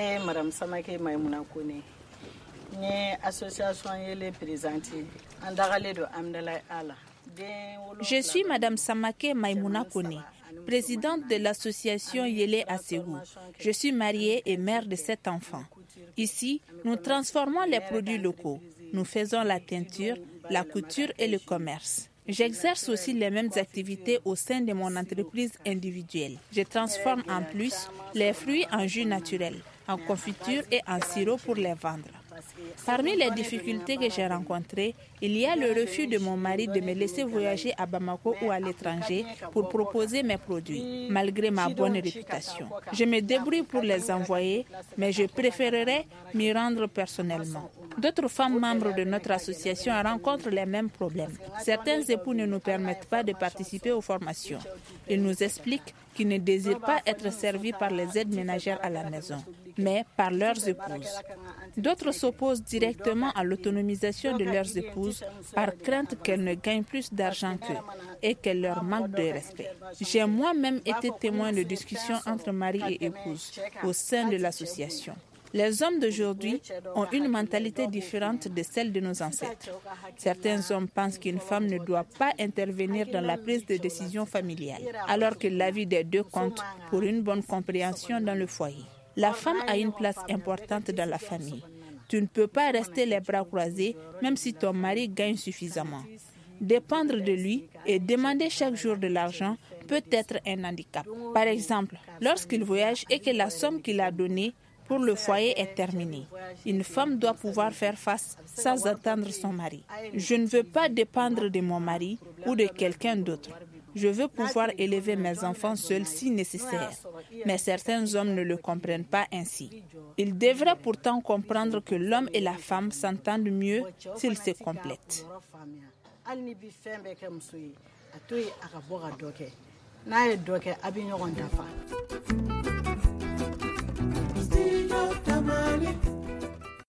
Madame Samake Maimouna Kone, association yele présidente, andagale do amdalay ala. Je suis Madame Samake Maimouna Kone, présidente de l'association Yele Assegou. Je suis mariée et mère de 7 enfants. Ici, nous transformons les produits locaux. Nous faisons la teinture, la couture et le commerce. J'exerce aussi les mêmes activités au sein de mon entreprise individuelle. Je transforme en plus les fruits en jus naturel, en confiture et en sirop pour les vendre. Parmi les difficultés que j'ai rencontrées, il y a le refus de mon mari de me laisser voyager à Bamako ou à l'étranger pour proposer mes produits, malgré ma bonne réputation. Je me débrouille pour les envoyer, mais je préférerais m'y rendre personnellement. D'autres femmes membres de notre association rencontrent les mêmes problèmes. Certains époux ne nous permettent pas de participer aux formations. Ils nous expliquent qu'ils ne désirent pas être servis par les aides ménagères à la maison, mais par leurs épouses. D'autres s'opposent directement à l'autonomisation de leurs épouses par crainte qu'elles ne gagnent plus d'argent qu'eux et qu'elles leur manquent de respect. J'ai moi-même été témoin de discussions entre mari et épouse au sein de l'association. Les hommes d'aujourd'hui ont une mentalité différente de celle de nos ancêtres. Certains hommes pensent qu'une femme ne doit pas intervenir dans la prise de décision familiale, alors que l'avis des deux compte pour une bonne compréhension dans le foyer. La femme a une place importante dans la famille. Tu ne peux pas rester les bras croisés même si ton mari gagne suffisamment. Dépendre de lui et demander chaque jour de l'argent peut être un handicap. Par exemple, lorsqu'il voyage et que la somme qu'il a donnée pour le foyer est terminée, une femme doit pouvoir faire face sans attendre son mari. Je ne veux pas dépendre de mon mari ou de quelqu'un d'autre. Je veux pouvoir élever mes enfants seuls si nécessaire. Mais certains hommes ne le comprennent pas ainsi. Ils devraient pourtant comprendre que l'homme et la femme s'entendent mieux s'ils se complètent. N'a ye dɔ kɛ a bɛ ɲɔgɔn dafa.